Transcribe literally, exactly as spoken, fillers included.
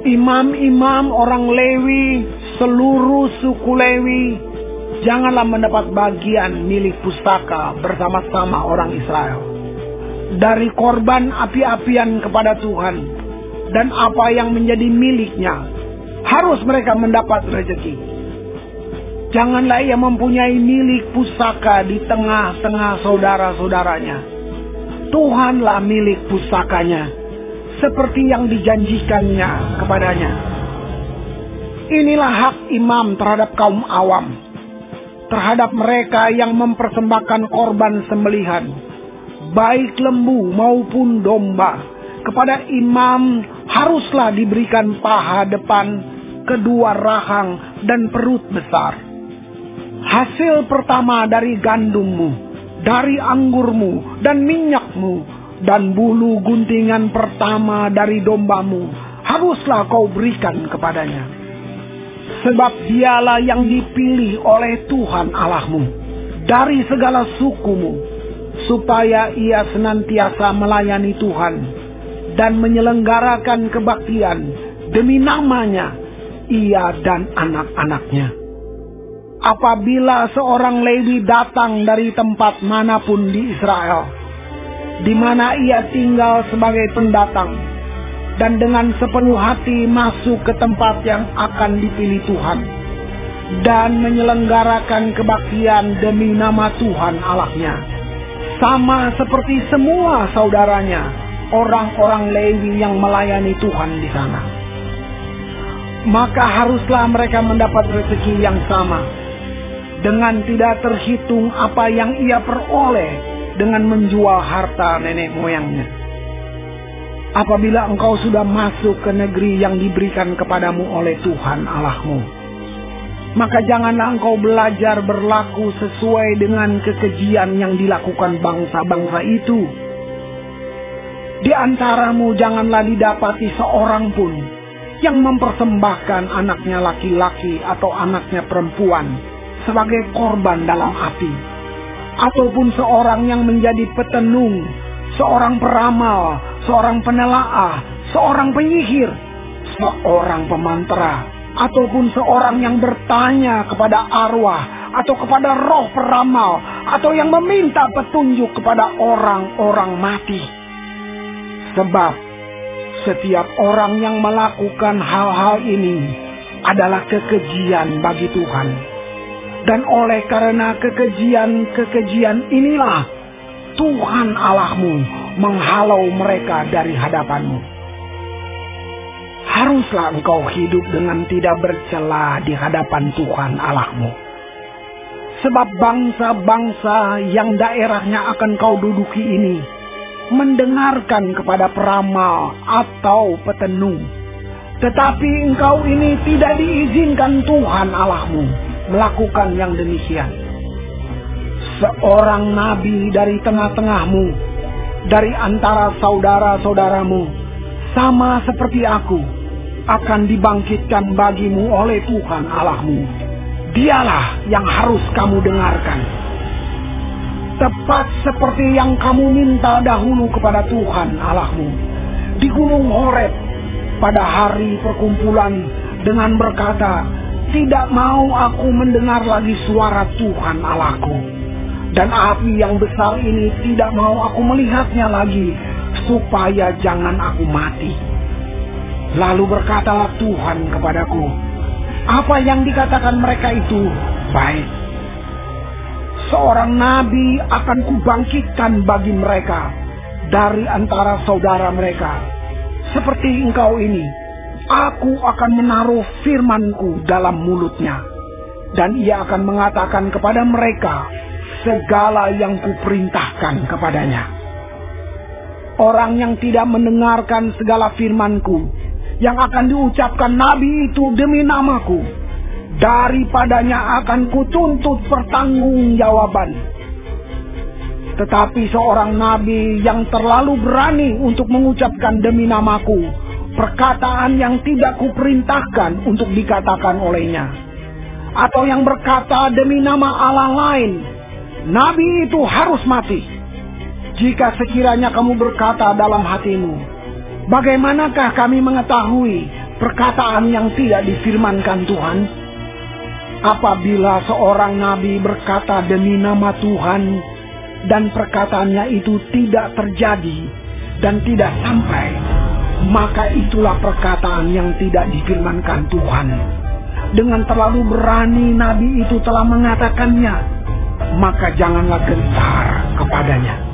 Imam-imam orang Lewi, seluruh suku Lewi, janganlah mendapat bagian milik pusaka bersama-sama orang Israel. Dari korban api-apian kepada Tuhan dan apa yang menjadi miliknya, harus mereka mendapat rezeki. Janganlah ia mempunyai milik pusaka di tengah-tengah saudara-saudaranya. Tuhanlah milik pusakanya, seperti yang dijanjikannya kepadanya. Inilah hak imam terhadap kaum awam, terhadap mereka yang mempersembahkan korban sembelihan, baik lembu maupun domba. Kepada imam haruslah diberikan paha depan, kedua rahang, dan perut besar. Hasil pertama dari gandummu, dari anggurmu, dan minyakmu, dan bulu guntingan pertama dari dombamu, haruslah kau berikan kepadanya. Sebab dialah yang dipilih oleh Tuhan Allahmu dari segala sukumu, supaya ia senantiasa melayani Tuhan dan menyelenggarakan kebaktian demi namanya, ia dan anak-anaknya. Apabila seorang Lewi datang dari tempat manapun di Israel, di mana ia tinggal sebagai pendatang, dan dengan sepenuh hati masuk ke tempat yang akan dipilih Tuhan, dan menyelenggarakan kebaktian demi nama Tuhan Allahnya, sama seperti semua saudaranya, orang-orang Lewi yang melayani Tuhan di sana, maka haruslah mereka mendapat rezeki yang sama, dengan tidak terhitung apa yang ia peroleh dengan menjual harta nenek moyangnya. Apabila engkau sudah masuk ke negeri yang diberikan kepadamu oleh Tuhan Allahmu, maka janganlah engkau belajar berlaku sesuai dengan kekejian yang dilakukan bangsa-bangsa itu. Di antaramu janganlah didapati seorang pun yang mempersembahkan anaknya laki-laki atau anaknya perempuan sebagai korban dalam api, ataupun seorang yang menjadi petenung, seorang peramal, seorang penelaah, seorang penyihir, seorang pemantra, ataupun seorang yang bertanya kepada arwah atau kepada roh peramal, atau yang meminta petunjuk kepada orang-orang mati. Sebab setiap orang yang melakukan hal-hal ini adalah kekejian bagi Tuhan. Dan oleh karena kekejian-kekejian inilah Tuhan Allahmu menghalau mereka dari hadapanmu. Haruslah engkau hidup dengan tidak bercela di hadapan Tuhan Allahmu. Sebab bangsa-bangsa yang daerahnya akan kau duduki ini mendengarkan kepada peramal atau petenung. Tetapi engkau ini tidak diizinkan Tuhan Allahmu melakukan yang demikian. Seorang nabi dari tengah-tengahmu, dari antara saudara-saudaramu, sama seperti aku, akan dibangkitkan bagimu oleh Tuhan Allahmu. Dialah yang harus kamu dengarkan. Tepat seperti yang kamu minta dahulu kepada Tuhan Allahmu di Gunung Horeb pada hari perkumpulan dengan berkata, tidak mau aku mendengar lagi suara Tuhan Allahku, dan api yang besar ini tidak mau aku melihatnya lagi, supaya jangan aku mati. Lalu berkatalah Tuhan kepadaku, apa yang dikatakan mereka itu baik. Seorang nabi akan kubangkitkan bagi mereka dari antara saudara mereka, seperti engkau ini. Aku akan menaruh firmanku dalam mulutnya, dan ia akan mengatakan kepada mereka segala yang kuperintahkan kepadanya. Orang yang tidak mendengarkan segala firmanku yang akan diucapkan nabi itu demi namaku, daripadanya akan kutuntut pertanggungjawaban. Tetapi seorang nabi yang terlalu berani untuk mengucapkan demi namaku perkataan yang tidak kuperintahkan untuk dikatakan olehnya, atau yang berkata demi nama Allah lain, nabi itu harus mati. Jika sekiranya kamu berkata dalam hatimu, bagaimanakah kami mengetahui perkataan yang tidak difirmankan Tuhan. Apabila seorang nabi berkata demi nama Tuhan dan perkataannya itu tidak terjadi dan tidak sampai, maka itulah perkataan yang tidak difirmankan Tuhan. Dengan terlalu berani nabi itu telah mengatakannya, maka janganlah gentar kepadanya.